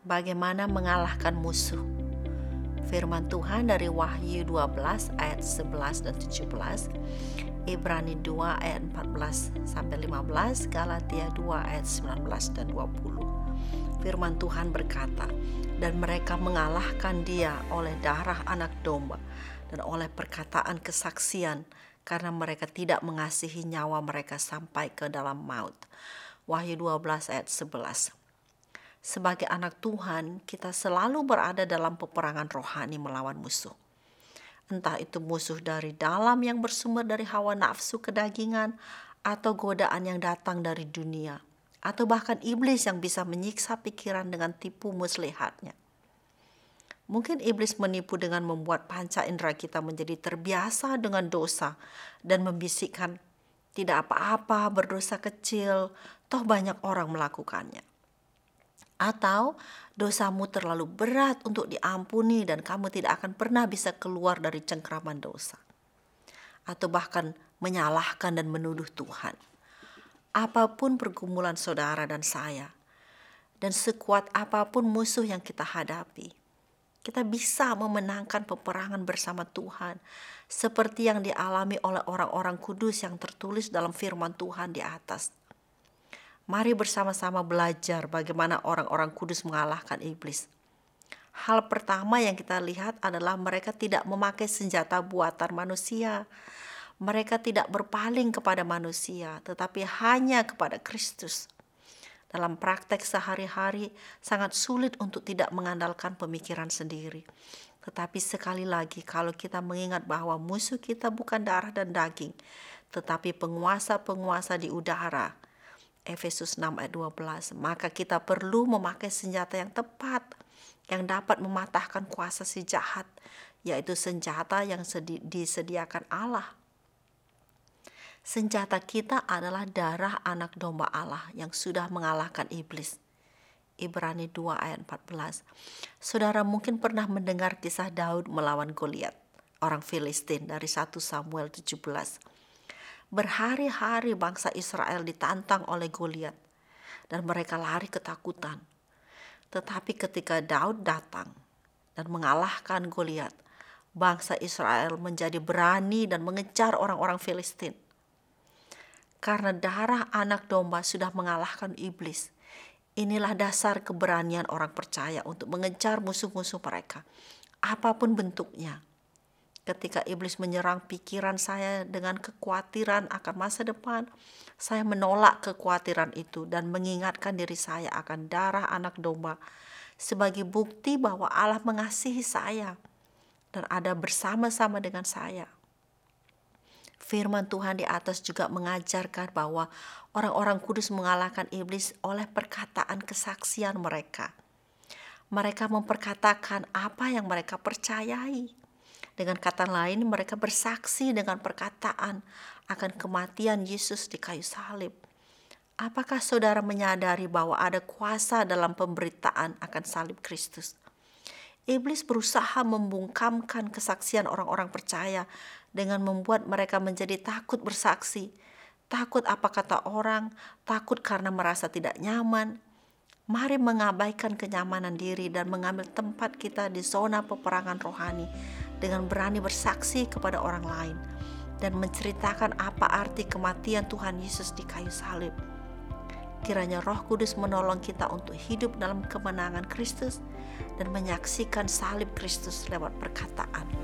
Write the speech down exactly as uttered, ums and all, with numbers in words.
Bagaimana mengalahkan musuh? Firman Tuhan dari Wahyu dua belas ayat sebelas dan tujuh belas, Ibrani dua ayat empat belas sampai lima belas, Galatia dua ayat sembilan belas dan dua puluh. Firman Tuhan berkata, dan mereka mengalahkan dia oleh darah anak domba dan oleh perkataan kesaksian, karena mereka tidak mengasihi nyawa mereka sampai ke dalam maut. Wahyu dua belas ayat sebelas. Sebagai anak Tuhan, kita selalu berada dalam peperangan rohani melawan musuh. Entah itu musuh dari dalam yang bersumber dari hawa nafsu kedagingan, atau godaan yang datang dari dunia, atau bahkan iblis yang bisa menyiksa pikiran dengan tipu muslihatnya. Mungkin iblis menipu dengan membuat panca indera kita menjadi terbiasa dengan dosa dan membisikkan, tidak apa-apa, berdosa kecil, toh banyak orang melakukannya. Atau dosamu terlalu berat untuk diampuni dan kamu tidak akan pernah bisa keluar dari cengkraman dosa. Atau bahkan menyalahkan dan menuduh Tuhan. Apapun pergumulan saudara dan saya, dan sekuat apapun musuh yang kita hadapi, kita bisa memenangkan peperangan bersama Tuhan, seperti yang dialami oleh orang-orang kudus yang tertulis dalam firman Tuhan di atas. Mari bersama-sama belajar bagaimana orang-orang kudus mengalahkan iblis. Hal pertama yang kita lihat adalah mereka tidak memakai senjata buatan manusia. Mereka tidak berpaling kepada manusia, tetapi hanya kepada Kristus. Dalam praktek sehari-hari sangat sulit untuk tidak mengandalkan pemikiran sendiri. Tetapi sekali lagi, kalau kita mengingat bahwa musuh kita bukan darah dan daging, tetapi penguasa-penguasa di udara, Efesus enam ayat dua belas, maka kita perlu memakai senjata yang tepat yang dapat mematahkan kuasa si jahat, yaitu senjata yang sedi- disediakan Allah. Senjata kita adalah darah anak domba Allah yang sudah mengalahkan iblis. Ibrani dua ayat empat belas. Saudara mungkin pernah mendengar kisah Daud melawan Goliat, orang Filistin, dari satu Samuel tujuh belas. Berhari-hari bangsa Israel ditantang oleh Goliat dan mereka lari ketakutan. Tetapi ketika Daud datang dan mengalahkan Goliat, bangsa Israel menjadi berani dan mengejar orang-orang Filistin. Karena darah anak domba sudah mengalahkan iblis, inilah dasar keberanian orang percaya untuk mengejar musuh-musuh mereka, apapun bentuknya. Ketika iblis menyerang pikiran saya dengan kekhawatiran akan masa depan, saya menolak kekhawatiran itu dan mengingatkan diri saya akan darah anak domba sebagai bukti bahwa Allah mengasihi saya dan ada bersama-sama dengan saya. Firman Tuhan di atas juga mengajarkan bahwa orang-orang kudus mengalahkan iblis oleh perkataan kesaksian mereka. Mereka memperkatakan apa yang mereka percayai. Dengan kata lain, mereka bersaksi dengan perkataan akan kematian Yesus di kayu salib. Apakah saudara menyadari bahwa ada kuasa dalam pemberitaan akan salib Kristus? Iblis berusaha membungkamkan kesaksian orang-orang percaya dengan membuat mereka menjadi takut bersaksi, takut apa kata orang, takut karena merasa tidak nyaman. Mari mengabaikan kenyamanan diri dan mengambil tempat kita di zona peperangan rohani dengan berani bersaksi kepada orang lain dan menceritakan apa arti kematian Tuhan Yesus di kayu salib. Kiranya Roh Kudus menolong kita untuk hidup dalam kemenangan Kristus dan menyaksikan salib Kristus lewat perkataan.